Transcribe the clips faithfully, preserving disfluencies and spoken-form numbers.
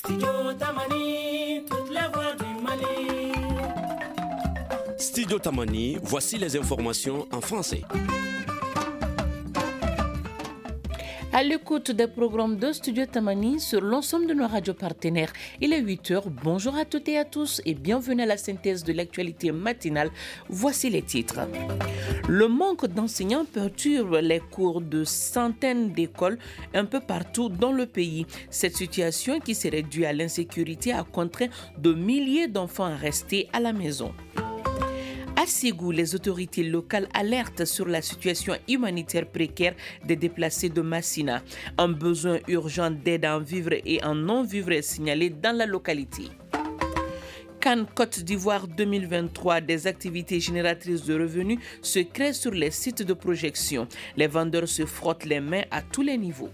Studio Tamani, toute la voix du Mali. Studio Tamani, voici les informations en français. À l'écoute des programmes de Studio Tamani sur l'ensemble de nos radios partenaires. Il est huit heures. Bonjour à toutes et à tous et bienvenue à la synthèse de l'actualité matinale. Voici les titres. Le manque d'enseignants perturbe les cours de centaines d'écoles un peu partout dans le pays. Cette situation qui serait due à l'insécurité a contraint de milliers d'enfants à rester à la maison. À Ségou, les autorités locales alertent sur la situation humanitaire précaire des déplacés de Massina. Un besoin urgent d'aide en vivres et en non-vivres est signalé dans la localité. Cannes Côte d'Ivoire deux mille vingt-trois, des activités génératrices de revenus se créent sur les sites de projection. Les vendeurs se frottent les mains à tous les niveaux.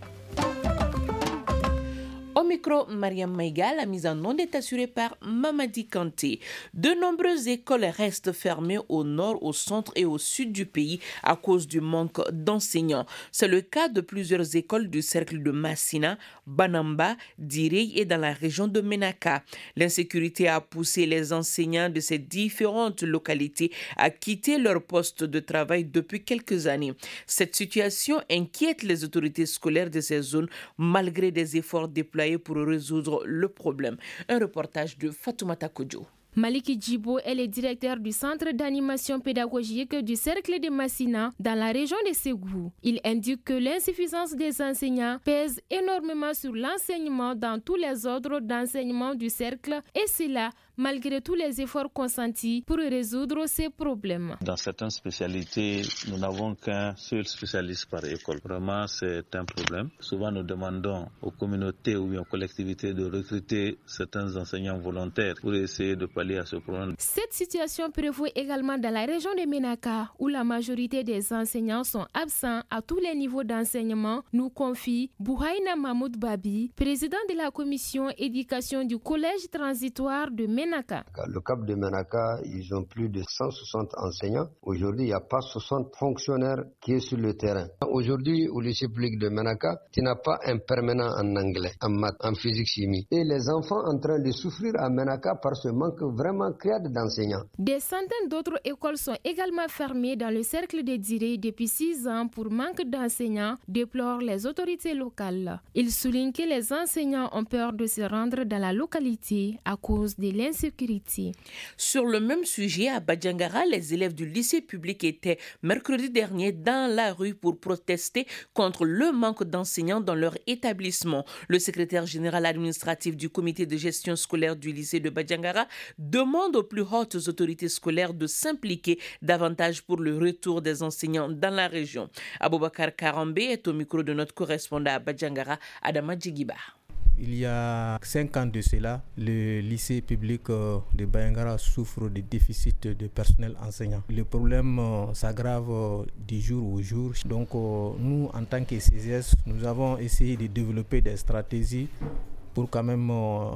Au micro, Mariam Maïga, la mise en onde est assurée par Mamadi Kanté. De nombreuses écoles restent fermées au nord, au centre et au sud du pays à cause du manque d'enseignants. C'est le cas de plusieurs écoles du cercle de Massina, Banamba, Direy et dans la région de Menaka. L'insécurité a poussé les enseignants de ces différentes localités à quitter leur poste de travail depuis quelques années. Cette situation inquiète les autorités scolaires de ces zones malgré des efforts déployés pour résoudre le problème. Un reportage de Fatoumata Kodjo. Maliki Djibo est le directeur du centre d'animation pédagogique du cercle de Massina dans la région de Ségou. Il indique que l'insuffisance des enseignants pèse énormément sur l'enseignement dans tous les ordres d'enseignement du cercle et cela malgré tous les efforts consentis pour résoudre ces problèmes. Dans certaines spécialités, nous n'avons qu'un seul spécialiste par école. Vraiment, c'est un problème. Souvent, nous demandons aux communautés ou aux collectivités de recruter certains enseignants volontaires pour essayer de pallier à ce problème. Cette situation prévaut également dans la région de Menaka, où la majorité des enseignants sont absents à tous les niveaux d'enseignement, nous confie Bouhaïna Mahmoud Babi, président de la commission éducation du collège transitoire de Menaka. Le Cap de Menaka, ils ont plus de cent soixante enseignants. Aujourd'hui, il n'y a pas soixante fonctionnaires qui sont sur le terrain. Aujourd'hui, au lycée public de Menaka, tu n'as pas un permanent en anglais, en maths, en physique, chimie. Et les enfants en train de souffrir à Menaka par ce manque vraiment criard d'enseignants. Des centaines d'autres écoles sont également fermées dans le cercle de Direy depuis six ans pour manque d'enseignants, déplorent les autorités locales. Ils soulignent que les enseignants ont peur de se rendre dans la localité à cause de l'insécurité. Sécurité. Sur le même sujet, à Badjangara, les élèves du lycée public étaient mercredi dernier dans la rue pour protester contre le manque d'enseignants dans leur établissement. Le secrétaire général administratif du comité de gestion scolaire du lycée de Badjangara demande aux plus hautes autorités scolaires de s'impliquer davantage pour le retour des enseignants dans la région. Aboubakar Karambe est au micro de notre correspondant à Badjangara, Adama Djigiba. Il y a cinq ans de cela, le lycée public de Bayangara souffre de déficit de personnel enseignant. Le problème s'aggrave du jour au jour. Donc nous, en tant que C G S, nous avons essayé de développer des stratégies pour quand même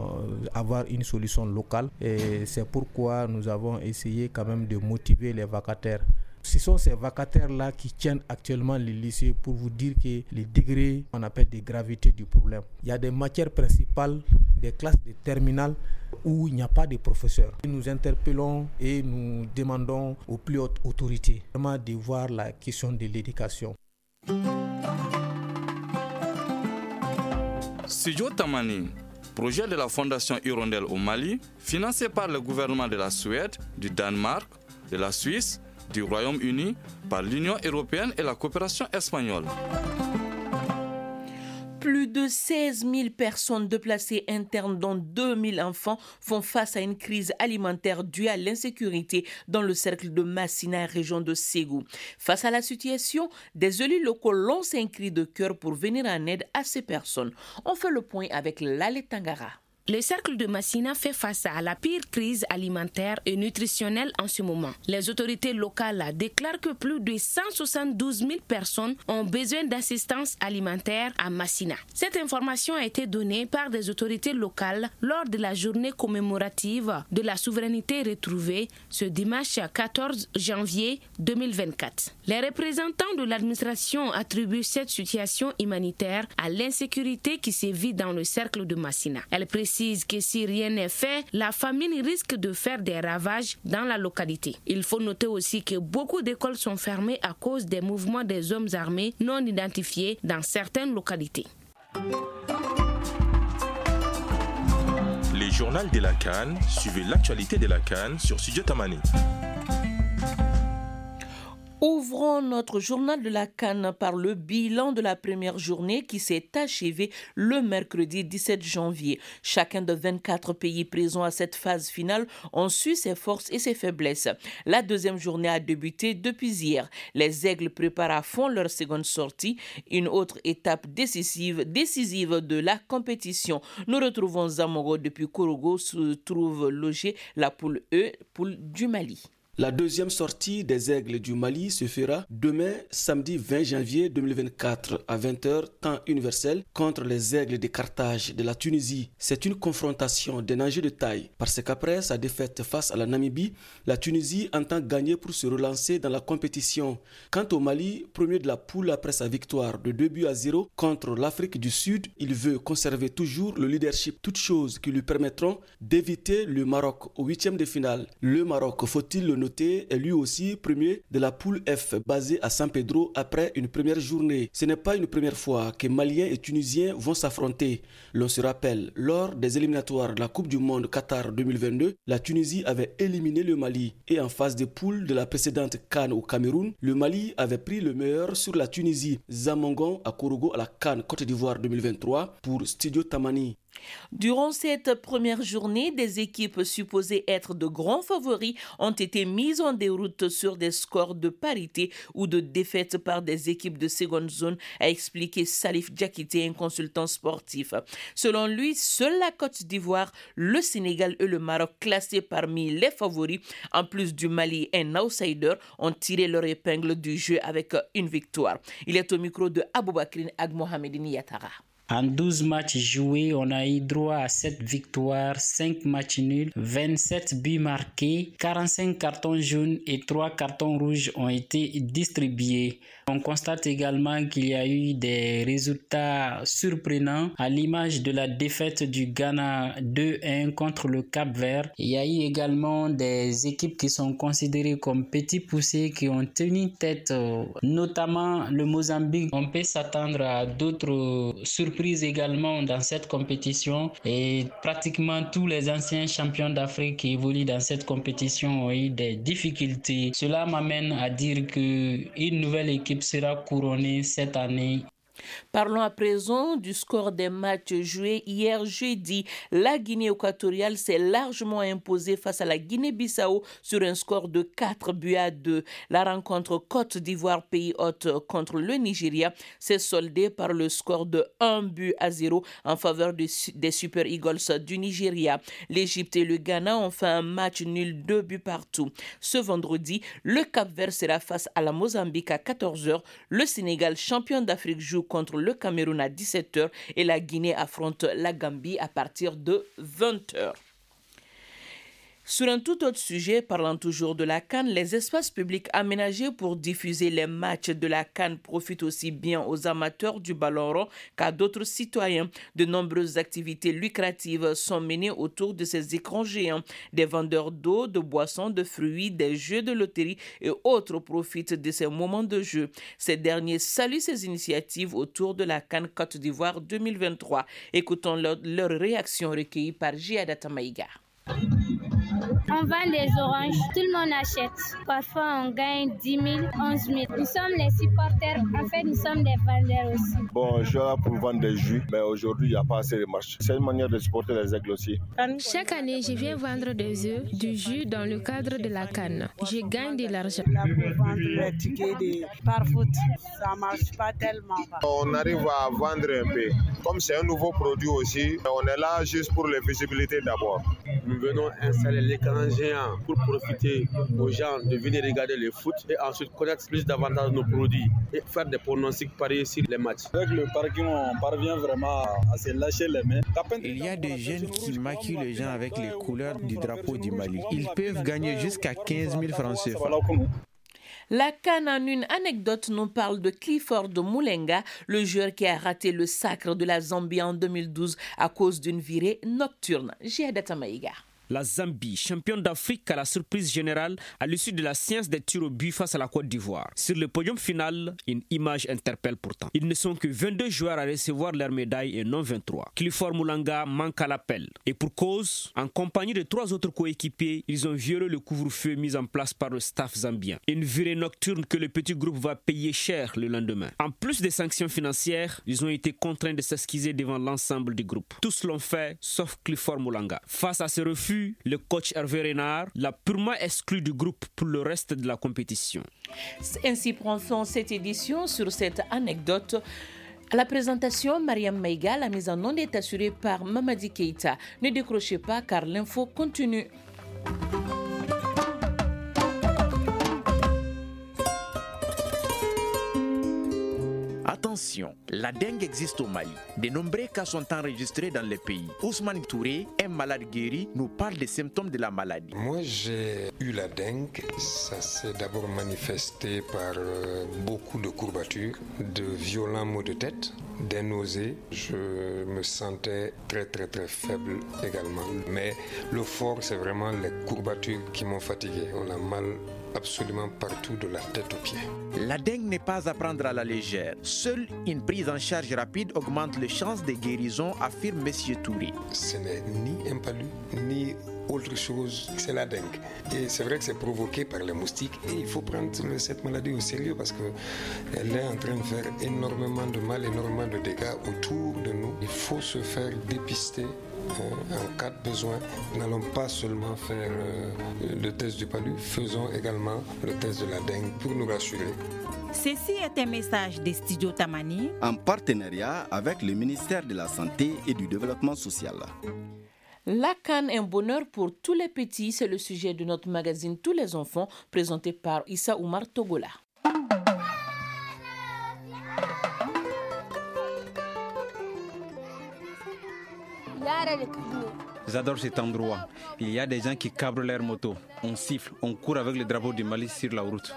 avoir une solution locale. Et c'est pourquoi nous avons essayé quand même de motiver les vacataires. Ce sont ces vacataires-là qui tiennent actuellement le lycée pour vous dire que les degrés, on appelle des gravités du problème. Il y a des matières principales, des classes de terminale où il n'y a pas de professeurs. Nous interpellons et nous demandons aux plus hautes autorités vraiment de voir la question de l'éducation. Studio Tamani, projet de la Fondation Hirondelle au Mali, financé par le gouvernement de la Suède, du Danemark, de la Suisse, du Royaume-Uni, par l'Union européenne et la coopération espagnole. Plus de seize mille personnes déplacées internes, dont deux mille enfants, font face à une crise alimentaire due à l'insécurité dans le cercle de Massina, région de Ségou. Face à la situation, des élus locaux lancent un cri de cœur pour venir en aide à ces personnes. On fait le point avec Lale Tangara. Le cercle de Massina fait face à la pire crise alimentaire et nutritionnelle en ce moment. Les autorités locales déclarent que plus de cent soixante-douze mille personnes ont besoin d'assistance alimentaire à Massina. Cette information a été donnée par des autorités locales lors de la journée commémorative de la souveraineté retrouvée ce dimanche quatorze janvier deux mille vingt-quatre. Les représentants de l'administration attribuent cette situation humanitaire à l'insécurité qui sévit dans le cercle de Massina. Elle précise précise que si rien n'est fait, la famine risque de faire des ravages dans la localité. Il faut noter aussi que beaucoup d'écoles sont fermées à cause des mouvements des hommes armés non identifiés dans certaines localités. Les journaux de la CAN, suivez l'actualité de la CAN sur Studio Tamani. Ouvrons notre journal de la CAN par le bilan de la première journée qui s'est achevée le mercredi dix-sept janvier. Chacun de vingt-quatre pays présents à cette phase finale ont su ses forces et ses faiblesses. La deuxième journée a débuté depuis hier. Les Aigles préparent à fond leur seconde sortie, une autre étape décisive, décisive de la compétition. Nous retrouvons Zamogo depuis Korogo, se trouve logé la poule E, poule du Mali. La deuxième sortie des Aigles du Mali se fera demain, samedi vingt janvier deux mille vingt-quatre à vingt heures, temps universel, contre les Aigles de Carthage de la Tunisie. C'est une confrontation d'un enjeu de taille, parce qu'après sa défaite face à la Namibie, la Tunisie entend gagner pour se relancer dans la compétition. Quant au Mali, premier de la poule après sa victoire de deux buts à zéro contre l'Afrique du Sud, il veut conserver toujours le leadership, toutes choses qui lui permettront d'éviter le Maroc au huitième de finale. Le Maroc, faut-il le noter, est lui aussi premier de la poule F basée à San Pedro après une première journée. Ce n'est pas une première fois que Maliens et Tunisiens vont s'affronter. L'on se rappelle, lors des éliminatoires de la Coupe du Monde Qatar deux mille vingt-deux, la Tunisie avait éliminé le Mali. Et en phase de poule de la précédente CAN au Cameroun, le Mali avait pris le meilleur sur la Tunisie. Zamongon à Korogo à la CAN Côte d'Ivoire deux mille vingt-trois pour Studio Tamani. Durant cette première journée, des équipes supposées être de grands favoris ont été mises en déroute sur des scores de parité ou de défaite par des équipes de seconde zone, a expliqué Salif Diakité, un consultant sportif. Selon lui, seule la Côte d'Ivoire, le Sénégal et le Maroc, classés parmi les favoris, en plus du Mali, un outsider, ont tiré leur épingle du jeu avec une victoire. Il est au micro de Aboubakrine Agmohamedini Yatara. En douze matchs joués, on a eu droit à sept victoires, cinq matchs nuls, vingt-sept buts marqués, quarante-cinq cartons jaunes et trois cartons rouges ont été distribués. On constate également qu'il y a eu des résultats surprenants à l'image de la défaite du Ghana deux un contre le Cap-Vert. Il y a eu également des équipes qui sont considérées comme petits poussés qui ont tenu tête, notamment le Mozambique. On peut s'attendre à d'autres surprises également dans cette compétition et pratiquement tous les anciens champions d'Afrique qui évoluent dans cette compétition ont eu des difficultés. Cela m'amène à dire qu'une nouvelle équipe sera couronnée cette année. Parlons à présent du score des matchs joués hier jeudi. La Guinée équatoriale s'est largement imposée face à la Guinée-Bissau sur un score de quatre buts à deux. La rencontre Côte d'Ivoire pays hôte contre le Nigeria s'est soldée par le score de un but à zéro en faveur des Super Eagles du Nigeria. L'Égypte et le Ghana ont fait un match nul, deux buts partout. Ce vendredi, le Cap-Vert sera face à la Mozambique à quatorze heures. Le Sénégal, champion d'Afrique, joue contre le Cameroun à dix-sept heures et la Guinée affronte la Gambie à partir de vingt heures. Sur un tout autre sujet, parlant toujours de la CAN, les espaces publics aménagés pour diffuser les matchs de la CAN profitent aussi bien aux amateurs du ballon rond qu'à d'autres citoyens. De nombreuses activités lucratives sont menées autour de ces écrans géants. Des vendeurs d'eau, de boissons, de fruits, des jeux de loterie et autres profitent de ces moments de jeu. Ces derniers saluent ces initiatives autour de la CAN Côte d'Ivoire deux mille vingt-trois. Écoutons leur, leur réaction recueillie par Giada Tamaïga. On vend des oranges, tout le monde achète. Parfois, on gagne dix mille, onze mille. Nous sommes les supporters, en fait, nous sommes des vendeurs aussi. Bon, je suis là pour vendre des jus, mais aujourd'hui, il n'y a pas assez de marché. C'est une manière de supporter les aigles aussi. Chaque année, je viens vendre des œufs, du jus dans le cadre de la CAN. Je gagne de l'argent. Là, pour vendre les tickets de par-foot, ça ne marche pas tellement. On arrive à vendre un peu. Comme c'est un nouveau produit aussi, on est là juste pour les visibilités d'abord. Nous venons installer l'écran géant pour profiter aux gens de venir regarder le foot et ensuite connaître plus davantage nos produits et faire des pronostics pareils sur les matchs. Avec le parking, on parvient vraiment à se lâcher les mains. Il y a des jeunes qui maquillent les gens avec les couleurs du drapeau du Mali. Ils peuvent gagner jusqu'à quinze mille francs C F A. La CAN en une anecdote nous parle de Clifford Moulenga, le joueur qui a raté le sacre de la Zambie en deux mille douze à cause d'une virée nocturne. Jihadata Maïga. La Zambie, championne d'Afrique à la surprise générale à l'issue de la séance des tirs au but face à la Côte d'Ivoire. Sur le podium final, une image interpelle pourtant. Ils ne sont que vingt-deux joueurs à recevoir leur médaille et non vingt-trois. Clifford Moulenga manque à l'appel. Et pour cause, en compagnie de trois autres coéquipiers, ils ont violé le couvre-feu mis en place par le staff zambien. Une virée nocturne que le petit groupe va payer cher le lendemain. En plus des sanctions financières, ils ont été contraints de s'excuser devant l'ensemble du groupe. Tous l'ont fait, sauf Clifford Moulenga. Face à ce refus, le coach Hervé Renard l'a purement exclu du groupe pour le reste de la compétition. Ainsi prend fin cette édition sur cette anecdote. À la présentation, Mariam Maïga, la mise en onde est assurée par Mamadi Keïta. Ne décrochez pas car l'info continue. Attention, la dengue existe au Mali. De nombreux cas sont enregistrés dans le pays. Ousmane Touré, un malade guéri, nous parle des symptômes de la maladie. Moi, j'ai eu la dengue. Ça s'est d'abord manifesté par euh, beaucoup de courbatures, de violents maux de tête, des nausées. Je me sentais très très très faible également. Mais le fort, c'est vraiment les courbatures qui m'ont fatigué. On a mal absolument partout de la tête aux pieds. La dengue n'est pas à prendre à la légère. Seule une prise en charge rapide augmente les chances de guérison, affirme M. Touré. Ce n'est ni un palu, ni autre chose, c'est la dengue. Et c'est vrai que c'est provoqué par les moustiques et il faut prendre cette maladie au sérieux parce qu'elle est en train de faire énormément de mal, énormément de dégâts autour de nous. Il faut se faire dépister. En cas de besoin, nous n'allons pas seulement faire euh, le test du palu, faisons également le test de la dengue pour nous rassurer. Ceci est un message des Studios Tamani en partenariat avec le ministère de la Santé et du Développement social. La CAN, un bonheur pour tous les petits, c'est le sujet de notre magazine Tous les enfants, présenté par Issa Oumar Togola. J'adore cet endroit. Il y a des gens qui cabrent leur moto. On siffle, on court avec le drapeau du Mali sur la route.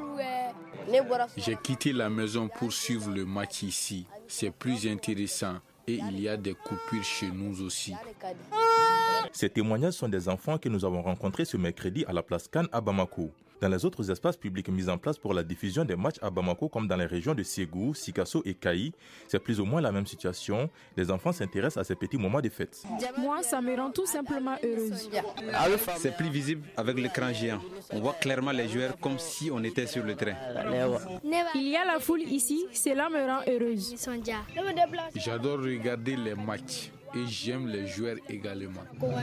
J'ai quitté la maison pour suivre le match ici. C'est plus intéressant et il y a des coupures chez nous aussi. Ces témoignages sont des enfants que nous avons rencontrés ce mercredi à la place CAN à Bamako. Dans les autres espaces publics mis en place pour la diffusion des matchs à Bamako, comme dans les régions de Ségou, Sikasso et Kaï, c'est plus ou moins la même situation. Les enfants s'intéressent à ces petits moments de fête. Moi, ça me rend tout simplement heureuse. C'est plus visible avec l'écran géant. On voit clairement les joueurs comme si on était sur le terrain. Il y a la foule ici, cela me rend heureuse. J'adore regarder les matchs. Et j'aime les joueurs également.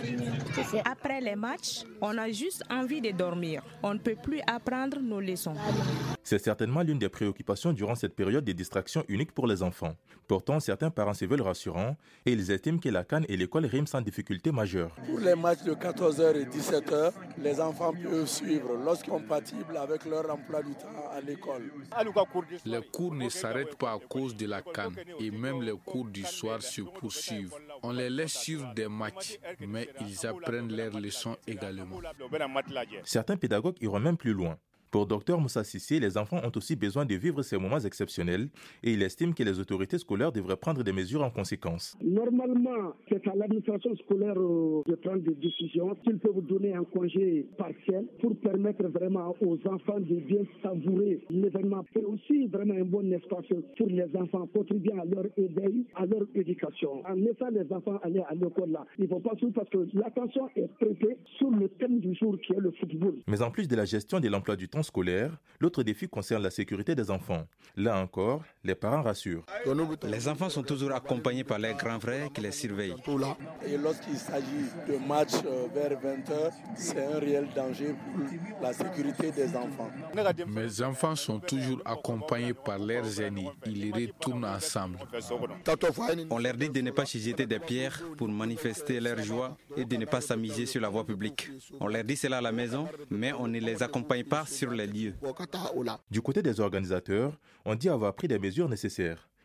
Après les matchs, on a juste envie de dormir. On ne peut plus apprendre nos leçons. C'est certainement l'une des préoccupations durant cette période de distraction unique pour les enfants. Pourtant, certains parents se veulent rassurants et ils estiment que la CAN et l'école riment sans difficulté majeure. Pour les matchs de quatorze heures et dix-sept heures, les enfants peuvent suivre lorsqu'incompatibles avec leur emploi du temps à l'école. Les cours ne s'arrêtent pas à cause de la CAN et même les cours du soir se poursuivent. On les laisse suivre des matchs, mais ils apprennent leurs leçons également. Certains pédagogues iront même plus loin. Pour Dr Moussa Sissé, les enfants ont aussi besoin de vivre ces moments exceptionnels et il estime que les autorités scolaires devraient prendre des mesures en conséquence. Normalement, c'est à l'administration scolaire de prendre des décisions. S'ils peuvent donner un congé partiel pour permettre vraiment aux enfants de bien savourer l'événement. C'est aussi vraiment un bon espace pour les enfants, contribuant à leur éveil, à leur éducation. En laissant les enfants aller à l'école là, ils ne vont pas suivre parce que l'attention est prêtée sur le thème du jour qui est le football. Mais en plus de la gestion de l'emploi du temps scolaire, l'autre défi concerne la sécurité des enfants. Là encore, les parents rassurent. Les enfants sont toujours accompagnés par leurs grands frères qui les surveillent. Et lorsqu'il s'agit de matchs vers vingt heures, c'est un réel danger pour la sécurité des enfants. Mes enfants sont toujours accompagnés par leurs aînés. Ils retournent ensemble. On leur dit de ne pas se jeter des pierres pour manifester leur joie et de ne pas s'amuser sur la voie publique. On leur dit cela à la maison, mais on ne les accompagne pas sur les lieux. Du côté des organisateurs, on dit avoir pris des mesures nécessaires.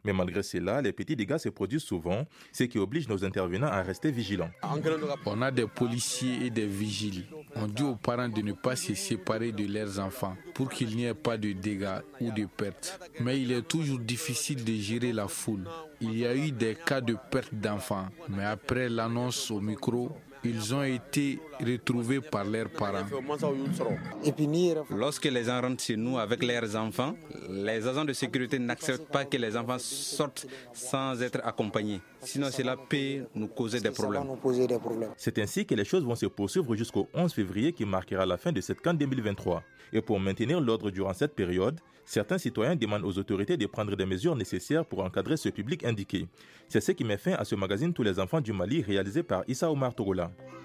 Mais malgré cela, les petits dégâts se produisent souvent, ce qui oblige nos intervenants à rester vigilants. On a des policiers et des vigiles. On dit aux parents de ne pas se séparer de leurs enfants pour qu'il n'y ait pas de dégâts ou de pertes. Mais il est toujours difficile de gérer la foule. Il y a eu des cas de perte d'enfants, mais après l'annonce au micro, ils ont été retrouvés par leurs parents. Lorsque les gens rentrent chez nous avec leurs enfants, les agents de sécurité n'acceptent pas que les enfants sortent sans être accompagnés. Sinon, cela peut nous causer des problèmes. C'est ainsi que les choses vont se poursuivre jusqu'au onze février qui marquera la fin de cette CAN deux mille vingt-trois. Et pour maintenir l'ordre durant cette période, certains citoyens demandent aux autorités de prendre des mesures nécessaires pour encadrer ce public indiqué. C'est ce qui met fin à ce magazine Tous les enfants du Mali réalisé par Issa Omar Togola.